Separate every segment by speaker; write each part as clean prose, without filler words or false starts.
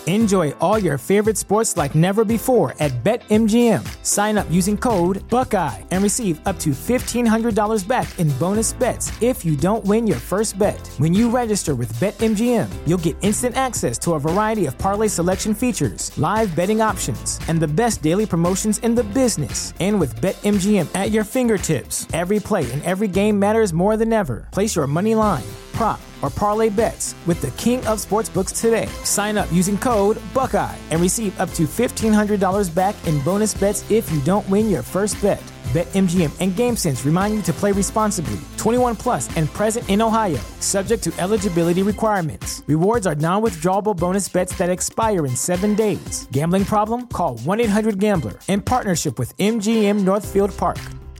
Speaker 1: Enjoy all your favorite sports like never before at BetMGM. Sign up using code Buckeye and receive up to $1,500 back in bonus bets if you don't win your first bet. When you register with BetMGM, you'll get instant access to a variety of parlay selection features, live betting options, and the best daily promotions in the business. And with BetMGM at your fingertips, every play and every game matters more than ever. Place your money line, prop, or parlay bets with the king of sportsbooks today. Sign up using code Buckeye and receive up to $1,500 back in bonus bets if you don't win your first bet. BetMGM and GameSense remind you to play responsibly. 21 plus and present in Ohio, subject to eligibility requirements. Rewards are non-withdrawable bonus bets that expire in 7 days. Gambling problem? Call 1-800-GAMBLER. In partnership with MGM Northfield Park.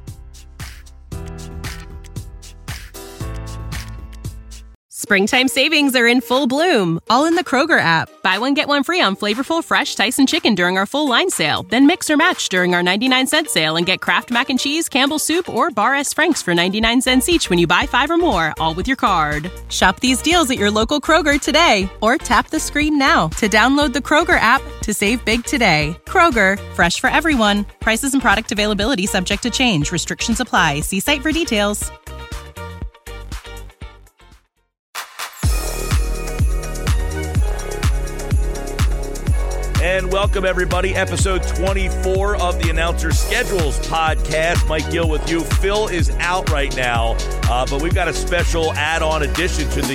Speaker 2: Springtime savings are in full bloom, all in the Kroger app. Buy one, get one free on flavorful, fresh Tyson chicken during our full line sale. Then mix or match during our 99-cent sale and get Kraft Mac and Cheese, Campbell's Soup, or Bar S. Frank's for 99 cents each when you buy 5 or more, all with your card. Shop these deals at your local Kroger today, or tap the screen now to download the Kroger app to save big today. Kroger, fresh for everyone. Prices and product availability subject to change. Restrictions apply. See site for details.
Speaker 3: And welcome, everybody. Episode 24 of the Announcer Schedules podcast. Mike Gill with you. Phil is out right now, but we've got a special add-on addition to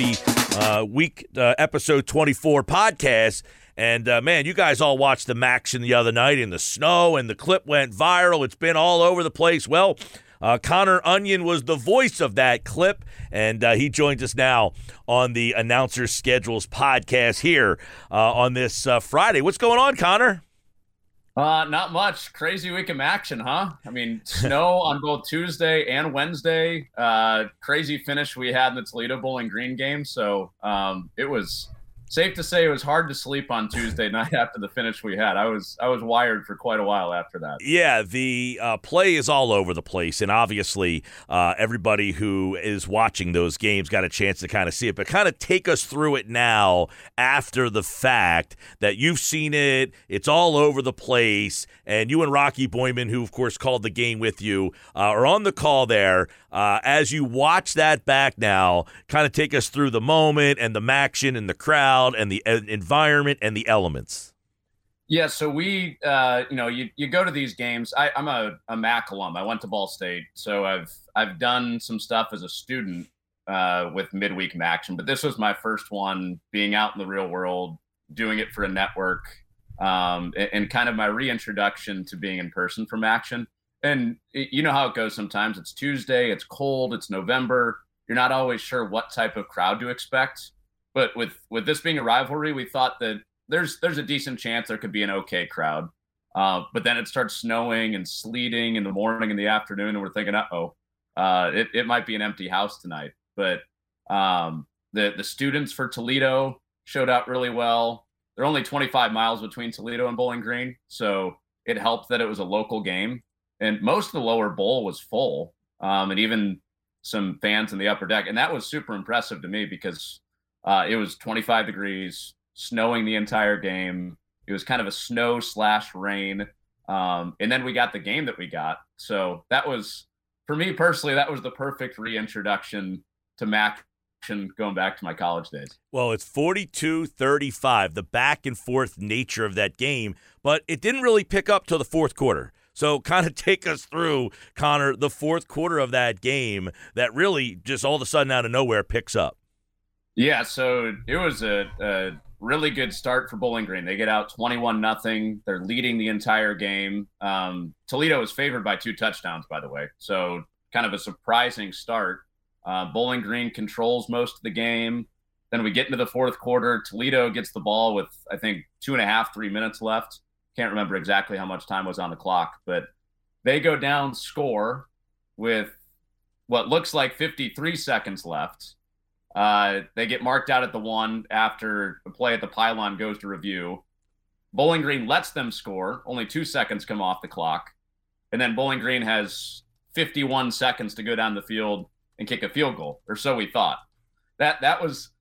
Speaker 3: the episode 24 podcast. And, man, you guys all watched the Maction the other night in the snow, and the clip went viral. It's been all over the place. Well, Connor Onion was the voice of that clip, and he joins us now on the Announcer Schedules podcast here on this Friday. What's going on, Connor?
Speaker 4: Not much. Crazy week of action, huh? I mean, snow on both Tuesday and Wednesday. Crazy finish we had in the Toledo Bowling Green game. So it was safe to say it was hard to sleep on Tuesday night after the finish we had. I was wired for quite a while after that.
Speaker 3: Yeah, the play is all over the place, and obviously everybody who is watching those games got a chance to kind of see it. But kind of take us through it now after the fact that you've seen it. It's all over the place, and you and Rocky Boyman, who, of course, called the game with you, are on the call there. As you watch that back now, kind of take us through the moment and the action and the crowd and the environment and the elements.
Speaker 4: Yeah, so we, you go to these games. I'm a MAC alum. I went to Ball State, so I've done some stuff as a student with midweek action, but this was my first one being out in the real world, doing it for a network, and kind of my reintroduction to being in person from action. And you know how it goes sometimes. It's Tuesday, it's cold, it's November. You're not always sure what type of crowd to expect. But with this being a rivalry, we thought that there's a decent chance there could be an okay crowd. But then it starts snowing and sleeting in the morning and the afternoon, and we're thinking, it might be an empty house tonight. But the students for Toledo showed up really well. They're only 25 miles between Toledo and Bowling Green, so it helped that it was a local game. And most of the lower bowl was full, and even some fans in the upper deck. And that was super impressive to me because it was 25 degrees, snowing the entire game. It was kind of a snow/rain. And then we got the game that we got. So that was, for me personally, that was the perfect reintroduction to MAC going back to my college days.
Speaker 3: Well, it's 42-35, the back and forth nature of that game, but it didn't really pick up till the fourth quarter. So kind of take us through, Connor, the fourth quarter of that game that really just all of a sudden out of nowhere picks up.
Speaker 4: Yeah, so it was a really good start for Bowling Green. They get out 21-0. They're leading the entire game. Toledo is favored by 2 touchdowns, by the way. So kind of a surprising start. Bowling Green controls most of the game. Then we get into the fourth quarter. Toledo gets the ball with, I think, 2.5, 3 minutes left. Can't remember exactly how much time was on the clock, but they go down, score with what looks like 53 seconds left. They get marked out at the 1 after the play at the pylon goes to review. Bowling Green lets them score. Only 2 seconds come off the clock. And then Bowling Green has 51 seconds to go down the field and kick a field goal, or so we thought. That was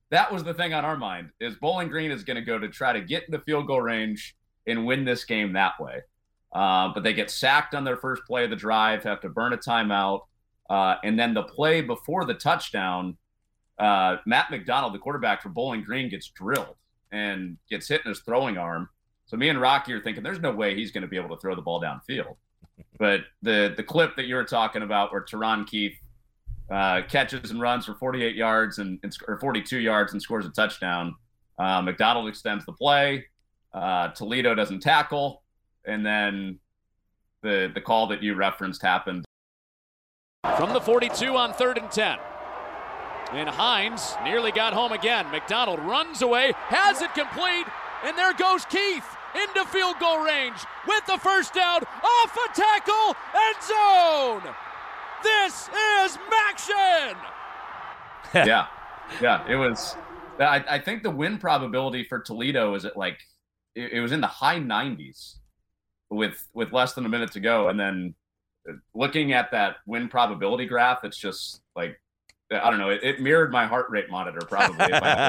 Speaker 4: that was the thing on our mind, is Bowling Green is going to go to try to get into field goal range and win this game that way. But they get sacked on their first play of the drive, have to burn a timeout. And then the play before the touchdown, Matt McDonald, the quarterback for Bowling Green, gets drilled and gets hit in his throwing arm. So me and Rocky are thinking there's no way he's going to be able to throw the ball downfield. But the clip that you were talking about where Teron Keith catches and runs for 48 yards or 42 yards and scores a touchdown, McDonald extends the play. Toledo doesn't tackle. And then the call that you referenced happened.
Speaker 5: From the 42 on 3rd and 10. And Hines nearly got home again. McDonald runs away, has it complete, and there goes Keith into field goal range with the first down, off a tackle, end zone! This is Maction!
Speaker 4: Yeah, it was. I think the win probability for Toledo is at it was in the high 90s with less than a minute to go. And then looking at that win probability graph, it's just like, I don't know. It mirrored my heart rate monitor, probably.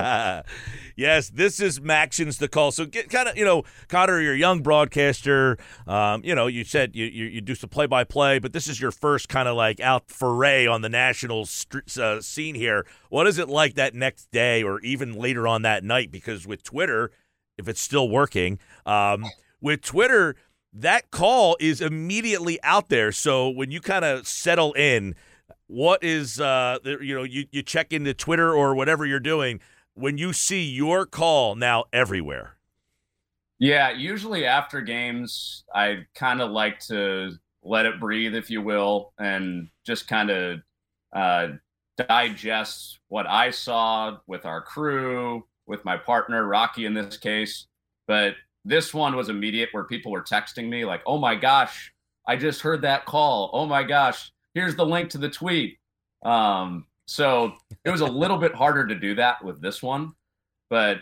Speaker 3: Yes, this is Maction's the call. So get kind of, Connor, you're a young broadcaster. You said you do some play-by-play, but this is your first kind of like out foray on the national scene here. What is it like that next day or even later on that night? Because with Twitter, if it's still working, with Twitter, that call is immediately out there. So when you kind of settle in, what is, you check into Twitter or whatever you're doing when you see your call now everywhere?
Speaker 4: Yeah, usually after games, I kind of like to let it breathe, if you will, and just kind of digest what I saw with our crew, with my partner, Rocky in this case. But this one was immediate where people were texting me like, oh my gosh, I just heard that call. Oh my gosh, here's the link to the tweet. So it was a little bit harder to do that with this one, but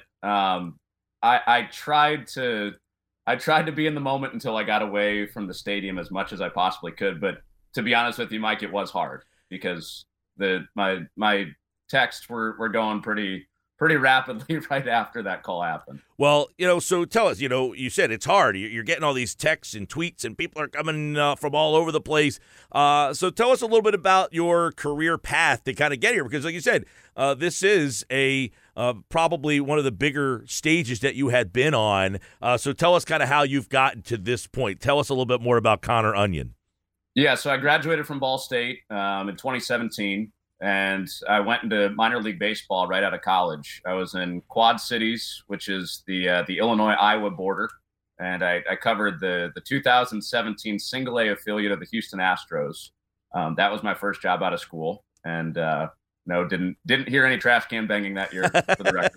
Speaker 4: I tried to be in the moment until I got away from the stadium as much as I possibly could. But to be honest with you, Mike, it was hard because my texts were going pretty rapidly right after that call happened.
Speaker 3: Well, so tell us, you said it's hard. You're getting all these texts and tweets and people are coming from all over the place. So tell us a little bit about your career path to kind of get here, because like you said, this is probably one of the bigger stages that you had been on. So tell us kind of how you've gotten to this point. Tell us a little bit more about Connor Onion.
Speaker 4: Yeah, so I graduated from Ball State in 2017. And I went into minor league baseball right out of college. I was in Quad Cities, which is the Illinois-Iowa border, and I covered the 2017 Single A affiliate of the Houston Astros. That was my first job out of school, and didn't hear any trash can banging that year for the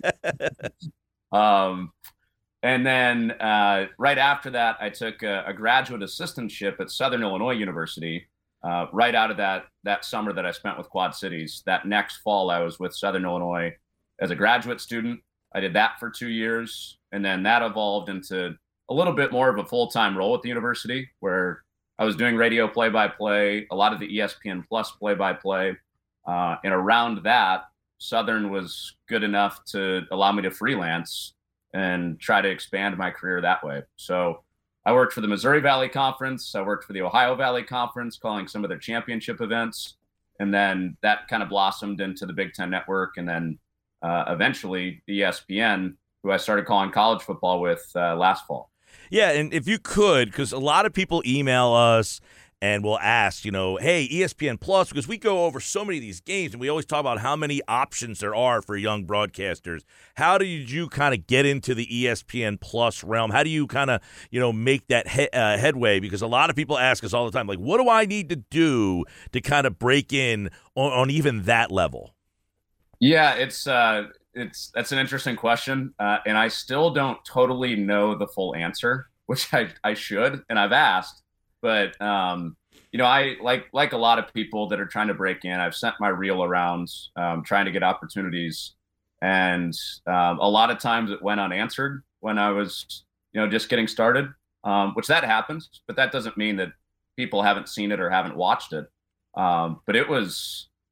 Speaker 4: record. And then right after that, I took a graduate assistantship at Southern Illinois University. Right out of that summer that I spent with Quad Cities. That next fall, I was with Southern Illinois as a graduate student. I did that for 2 years, and then that evolved into a little bit more of a full-time role at the university, where I was doing radio play-by-play, a lot of the ESPN Plus play-by-play. And around that, Southern was good enough to allow me to freelance and try to expand my career that way. So I worked for the Missouri Valley Conference. I worked for the Ohio Valley Conference, calling some of their championship events. And then that kind of blossomed into the Big Ten Network. And then eventually ESPN, who I started calling college football with last fall.
Speaker 3: Yeah, and if you could, because a lot of people email us and will ask, hey, ESPN Plus, because we go over so many of these games and we always talk about how many options there are for young broadcasters. How did you kind of get into the ESPN Plus realm? How do you kind of, make that headway? Because a lot of people ask us all the time, like, what do I need to do to kind of break in on even that level?
Speaker 4: Yeah, that's an interesting question. And I still don't totally know the full answer, which I should, and I've asked. But, I like a lot of people that are trying to break in. I've sent my reel around trying to get opportunities. And a lot of times it went unanswered when I was, just getting started, which that happens. But that doesn't mean that people haven't seen it or haven't watched it. But it was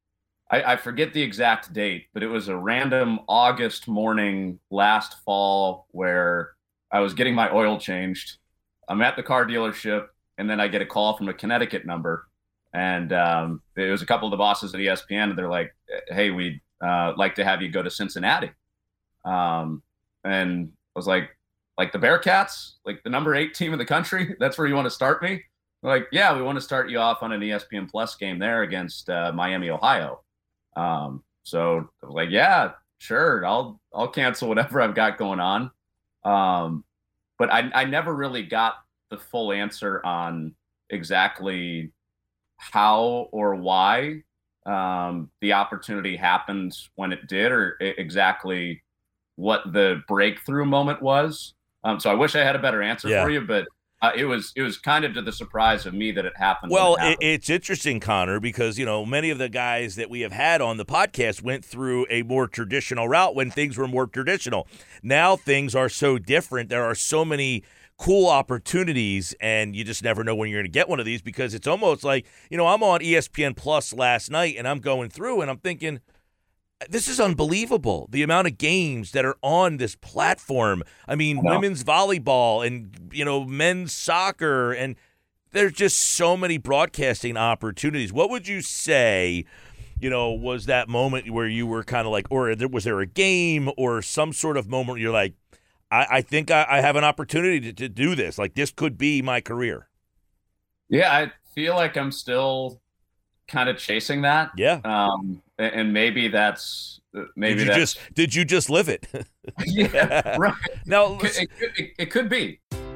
Speaker 4: I forget the exact date, but it was a random August morning last fall where I was getting my oil changed. I'm at the car dealership, and then I get a call from a Connecticut number. And it was a couple of the bosses at ESPN, and they're like, hey, we'd like to have you go to Cincinnati. And I was like the Bearcats, like the number 8 team in the country? That's where you want to start me? They're like, yeah, we want to start you off on an ESPN Plus game there against Miami, Ohio. So I was like, yeah, sure. I'll cancel whatever I've got going on. But I never really got the full answer on exactly how or why the opportunity happened when it did, or exactly what the breakthrough moment was. So I wish I had a better answer for you, but it was kind of to the surprise of me that it happened.
Speaker 3: Well, it's interesting, Connor, because, many of the guys that we have had on the podcast went through a more traditional route when things were more traditional. Now things are so different. There are so many cool opportunities, and you just never know when you're going to get one of these, because it's almost like, I'm on ESPN Plus last night, and I'm going through, and I'm thinking, this is unbelievable, the amount of games that are on this platform. I mean, women's volleyball and, men's soccer, and there's just so many broadcasting opportunities. What would you say, was that moment where you were kind of like, or was there a game or some sort of moment where you're like, I think I have an opportunity to do this. Like, this could be my career.
Speaker 4: Yeah, I feel like I'm still kind of chasing that.
Speaker 3: Yeah.
Speaker 4: And maybe that's
Speaker 3: did you just live it?
Speaker 4: Yeah, right.
Speaker 3: Now
Speaker 4: it could be.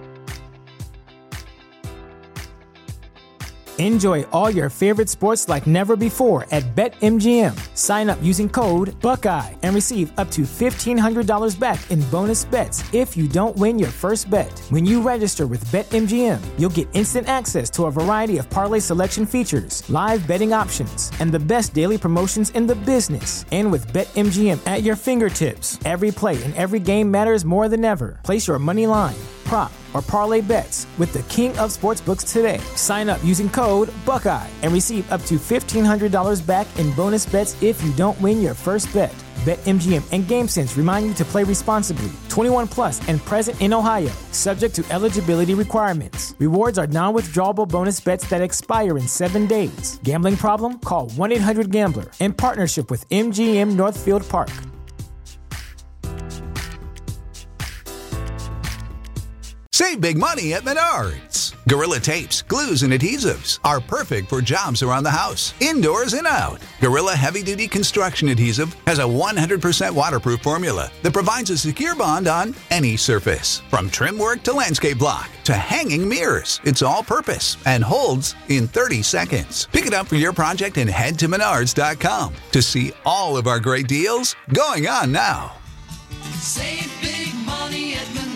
Speaker 1: Enjoy all your favorite sports like never before at BetMGM. Sign up using code Buckeye and receive up to $1,500 back in bonus bets if you don't win your first bet. When you register with BetMGM, you'll get instant access to a variety of parlay selection features, live betting options, and the best daily promotions in the business. And with BetMGM at your fingertips, every play and every game matters more than ever. Place your money line, prop, or parlay bets with the king of sportsbooks today. Sign up using code Buckeye and receive up to $1,500 back in bonus bets if you don't win your first bet. BetMGM and GameSense remind you to play responsibly. 21 plus and present in Ohio, subject to eligibility requirements. Rewards are non-withdrawable bonus bets that expire in 7 days. Gambling problem? Call 1-800-GAMBLER. In partnership with MGM Northfield Park.
Speaker 6: Save big money at Menards. Gorilla tapes, glues, and adhesives are perfect for jobs around the house, indoors and out. Gorilla Heavy Duty Construction Adhesive has a 100% waterproof formula that provides a secure bond on any surface. From trim work to landscape block to hanging mirrors, it's all purpose and holds in 30 seconds. Pick it up for your project and head to Menards.com to see all of our great deals going on now.
Speaker 7: Save big money at Menards.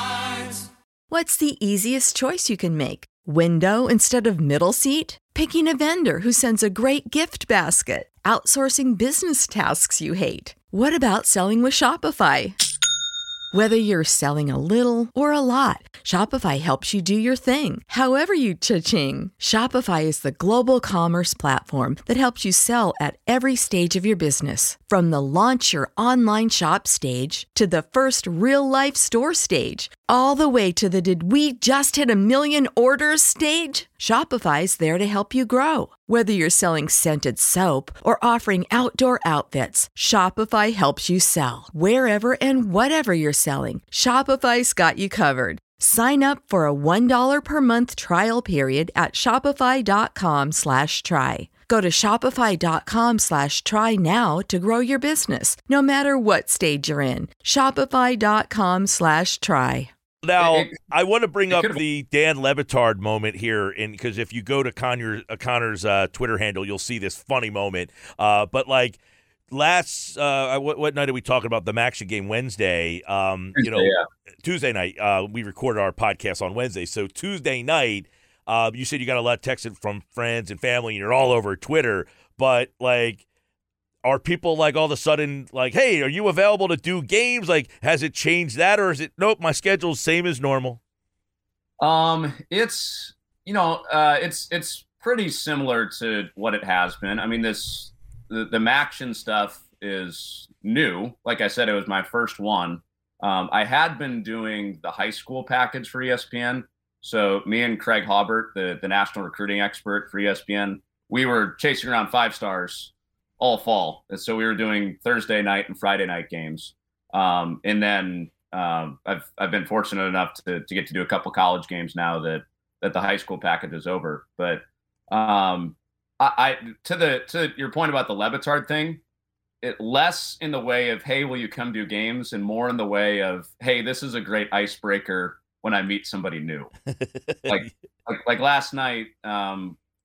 Speaker 8: What's the easiest choice you can make? Window instead of middle seat? Picking a vendor who sends a great gift basket? Outsourcing business tasks you hate? What about selling with Shopify? Whether you're selling a little or a lot, Shopify helps you do your thing, however you cha-ching. Shopify is the global commerce platform that helps you sell at every stage of your business. From the launch your online shop stage to the first real-life store stage, all the way to the did we just hit 1 million orders stage. Shopify's there to help you grow. Whether you're selling scented soap or offering outdoor outfits, Shopify helps you sell. Wherever and whatever you're selling, Shopify's got you covered. Sign up for a $1 per month trial period at shopify.com/try. Go to shopify.com/try now to grow your business, no matter what stage you're in. Shopify.com/try.
Speaker 3: Now, I want to bring up the Dan Le Batard moment here, because if you go to Connor's Twitter handle, you'll see this funny moment. But like last, what night are we talking about? The Maction game Wednesday. Tuesday night. We recorded our podcast on Wednesday, so Tuesday night. You said you got a lot of texts from friends and family, and you're all over Twitter. But like, are people like all of a sudden like, hey, are you available to do games? Like, has it changed that, or is it nope? My schedule's same as normal.
Speaker 4: It's pretty similar to what it has been. I mean, this the Maction stuff is new. Like I said, it was my first one. I had been doing the high school package for ESPN. So me and Craig Hobart, the national recruiting expert for ESPN, we were chasing around 5-stars all fall. And so we were doing Thursday night and Friday night games. And then I've been fortunate enough to get to do a couple college games now that the high school package is over. But I to your point about the Le Batard thing, it less in the way of, hey, will you come do games, and more in the way of, hey, this is a great icebreaker when I meet somebody new. like last night, I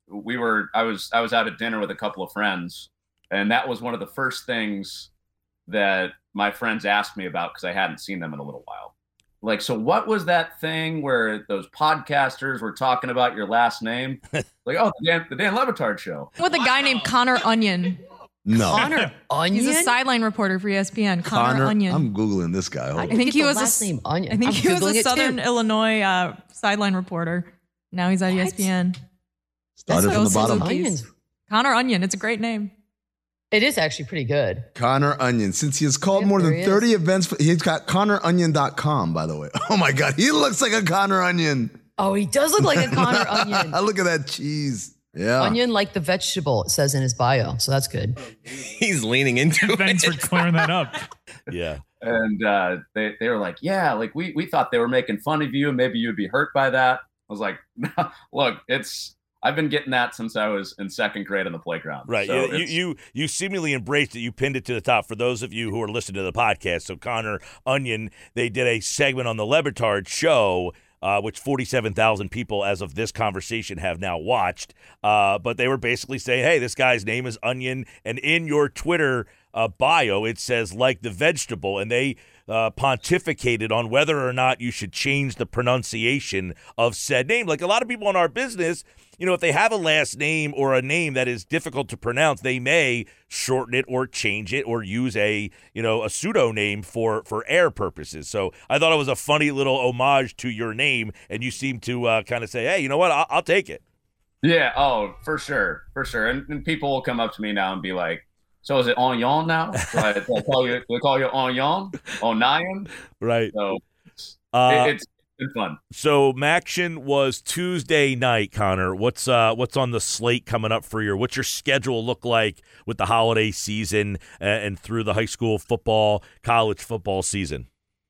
Speaker 4: was out at dinner with a couple of friends, and that was one of the first things that my friends asked me about because I hadn't seen them in a little while. Like, so what was that thing where those podcasters were talking about your last name? Like, oh, the Dan Le Batard show.
Speaker 9: With a guy named Connor Onion.
Speaker 10: No.
Speaker 9: Connor Onion? He's a sideline reporter for ESPN. Connor Onion.
Speaker 10: I'm Googling this guy.
Speaker 9: I think he was last name Onion. I think he was a Southern Illinois sideline reporter. Now he's at ESPN.
Speaker 10: Started from the bottom.
Speaker 9: Onions. Connor Onion. It's a great name.
Speaker 11: It is actually pretty good.
Speaker 10: Connor Onion. Since he has called more than 30 events, he's got ConnorOnion.com, by the way. Oh my God, he looks like a Connor Onion.
Speaker 11: Oh, he does look like a Connor Onion.
Speaker 10: Look at that cheese. Yeah.
Speaker 11: Onion like the vegetable, it says in his bio. So that's good.
Speaker 12: He's leaning into it.
Speaker 13: Thanks for clearing that up.
Speaker 3: Yeah.
Speaker 4: And they were like, yeah, like we thought they were making fun of you and maybe you'd be hurt by that. I was like, no, look, I've been getting that since I was in second grade on the playground.
Speaker 3: Right.
Speaker 4: So
Speaker 3: you seemingly embraced it. You pinned it to the top for those of you who are listening to the podcast. So Connor Onion, they did a segment on the Le Batard show, which 47,000 people as of this conversation have now watched. But they were basically saying, hey, this guy's name is Onion. And in your Twitter bio, it says like the vegetable. And they pontificated on whether or not you should change the pronunciation of said name. Like a lot of people in our business, you know, if they have a last name or a name that is difficult to pronounce, they may shorten it or change it or use a pseudonym for air purposes. So I thought it was a funny little homage to your name, and you seem to kind of say, hey, you know what, I'll take it.
Speaker 4: Yeah, oh, for sure. And people will come up to me now and be like, so is it Onion now? Do I call you Onion? Onion?
Speaker 3: Right.
Speaker 4: So it's been fun.
Speaker 3: So Maction was Tuesday night, Connor. What's on the slate coming up for you? What's your schedule look like with the holiday season and through the high school football, college football season?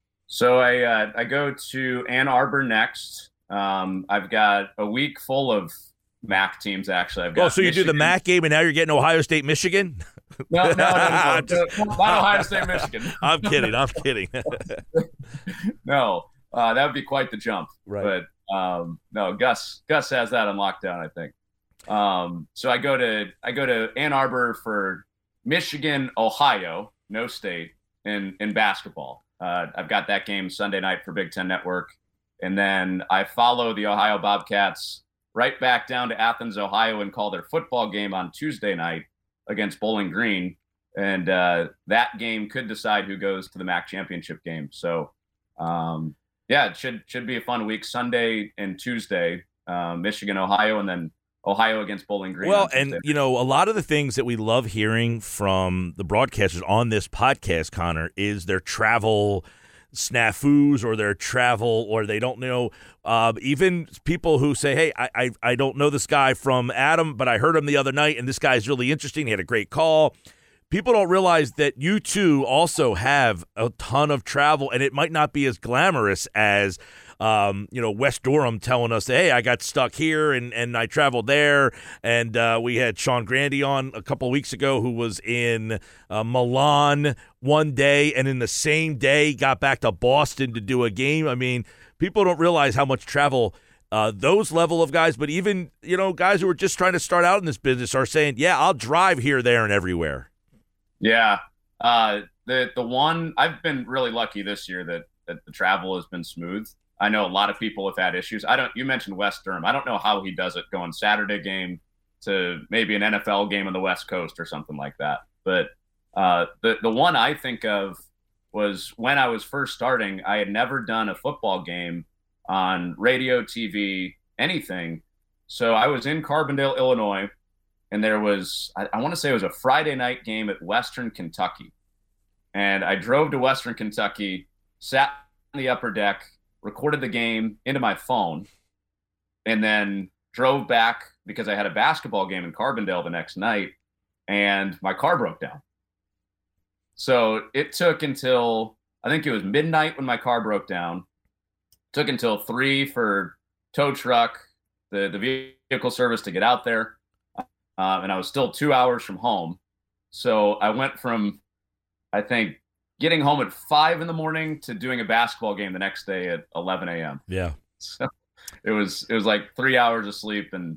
Speaker 4: So I go to Ann Arbor next. I've got a week full of MAC teams, actually. I've got
Speaker 3: so you do the MAC game and now you're getting Ohio State, Michigan?
Speaker 4: No, not Ohio State, Michigan.
Speaker 3: I'm kidding.
Speaker 4: No. That would be quite the jump.
Speaker 3: Right.
Speaker 4: But no, Gus has that on lockdown, I think. So I go to Ann Arbor for Michigan, Ohio, no state in basketball. I've got that game Sunday night for Big Ten Network. And then I follow the Ohio Bobcats right back down to Athens, Ohio, and call their football game on Tuesday night against Bowling Green. And that game could decide who goes to the MAC championship game. So, yeah, it should be a fun week. Sunday and Tuesday, Michigan, Ohio, and then Ohio against Bowling Green.
Speaker 3: Well, and, a lot of the things that we love hearing from the broadcasters on this podcast, Connor, is their travel snafus or their travel or they don't know. Even people who say, hey, I don't know this guy from Adam, but I heard him the other night, and this guy's really interesting. He had a great call. People don't realize that you two also have a ton of travel, and it might not be as glamorous as, West Durham telling us, hey, I got stuck here and I traveled there. And we had Sean Grandy on a couple of weeks ago who was in Milan one day and in the same day got back to Boston to do a game. I mean, people don't realize how much travel those level of guys, but even, guys who are just trying to start out in this business are saying, yeah, I'll drive here, there, and everywhere.
Speaker 4: Yeah. The one I've been really lucky this year that the travel has been smooth. I know a lot of people have had issues. You mentioned West Durham. I don't know how he does it going Saturday game to maybe an NFL game on the West Coast or something like that. But the one I think of was when I was first starting, I had never done a football game on radio, TV, anything. So I was in Carbondale, Illinois, and there was, I want to say it was a Friday night game at Western Kentucky. And I drove to Western Kentucky, sat in the upper deck, recorded the game into my phone, and then drove back because I had a basketball game in Carbondale the next night, and my car broke down. So it took until, I think it was midnight when my car broke down. It took until 3 for tow truck, the vehicle service to get out there. And I was still 2 hours from home. So I went from, I think, getting home at 5 a.m. to doing a basketball game the next day at 11 a.m.
Speaker 3: Yeah.
Speaker 4: So it was like 3 hours of sleep, and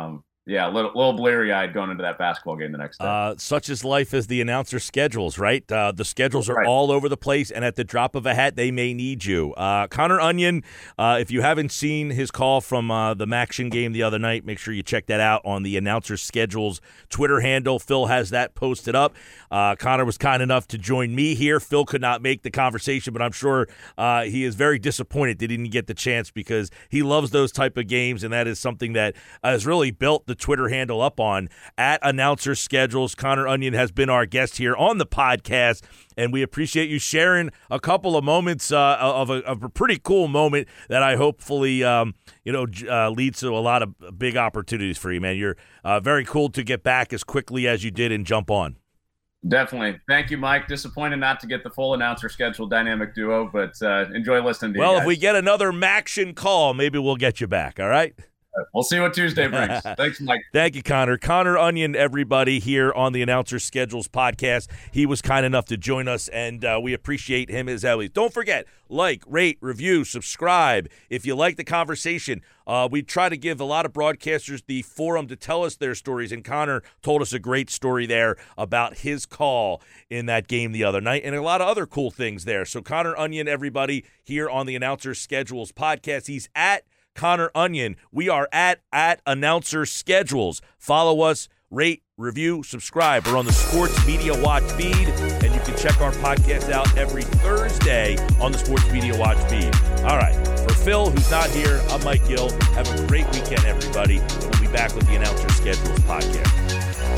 Speaker 4: a little bleary-eyed going into that basketball game the next day.
Speaker 3: Such is life as the announcer schedules, right? The schedules are all over the place, and at the drop of a hat, they may need you. Connor Onion, if you haven't seen his call from the Maction game the other night, make sure you check that out on the announcer schedules Twitter handle. Phil has that posted up. Connor was kind enough to join me here. Phil could not make the conversation, but I'm sure he is very disappointed that he didn't get the chance because he loves those type of games, and that is something that has really built the Twitter handle up on at Announcer Schedules. Connor Onion has been our guest here on the podcast, and we appreciate you sharing a couple of moments of a pretty cool moment that I hopefully leads to a lot of big opportunities for you, man. You're very cool to get back as quickly as you did and jump on.
Speaker 4: Definitely. Thank you, Mike. Disappointed not to get the full announcer schedule dynamic duo, but enjoy listening to you guys.
Speaker 3: If we get another Maction call, maybe we'll get you back, all right?
Speaker 4: We'll see what Tuesday brings. Thanks, Mike.
Speaker 3: Thank you, Connor. Connor Onion, everybody, here on the Announcer Schedules podcast. He was kind enough to join us, and we appreciate him as always. Don't forget, like, rate, review, subscribe. If you like the conversation, we try to give a lot of broadcasters the forum to tell us their stories, and Connor told us a great story there about his call in that game the other night and a lot of other cool things there. So Connor Onion, everybody, here on the Announcer Schedules podcast. He's at Connor Onion. We are at Announcer Schedules. Follow us, rate, review, subscribe. We're on the Sports Media Watch feed, and you can check our podcast out every Thursday on the Sports Media Watch feed. All right, for Phil, who's not here, I'm Mike Gill. Have a great weekend, everybody. And we'll be back with the Announcer Schedules podcast.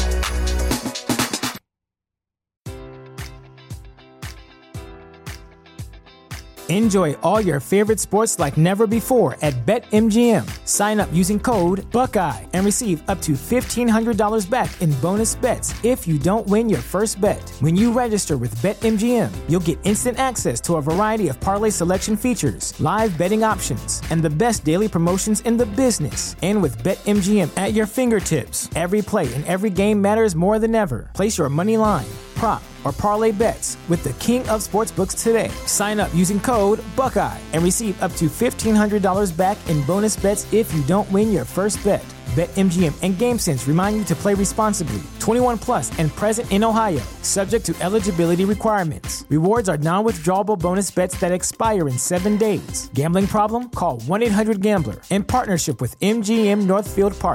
Speaker 1: Enjoy all your favorite sports like never before at BetMGM. Sign up using code Buckeye and receive up to $1,500 back in bonus bets if you don't win your first bet. When you register with BetMGM, you'll get instant access to a variety of parlay selection features, live betting options, and the best daily promotions in the business. And with BetMGM at your fingertips, every play and every game matters more than ever. Place your money line, prop, or parlay bets with the king of sportsbooks today. Sign up using code Buckeye and receive up to $1,500 back in bonus bets if you don't win your first bet. BetMGM and GameSense remind you to play responsibly. 21 plus and present in Ohio, subject to eligibility requirements. Rewards are non-withdrawable bonus bets that expire in 7 days. Gambling problem? Call 1-800-GAMBLER in partnership with MGM Northfield Park.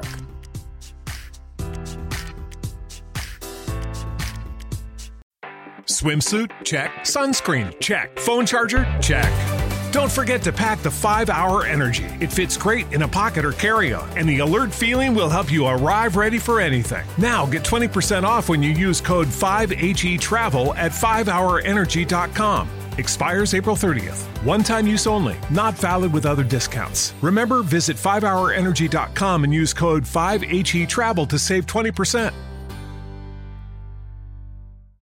Speaker 13: Swimsuit? Check. Sunscreen? Check. Phone charger? Check. Don't forget to pack the 5-Hour Energy. It fits great in a pocket or carry-on, and the alert feeling will help you arrive ready for anything. Now get 20% off when you use code 5HETRAVEL at 5hourenergy.com. Expires April 30th. One-time use only. Not valid with other discounts. Remember, visit 5hourenergy.com and use code 5HETRAVEL to save 20%.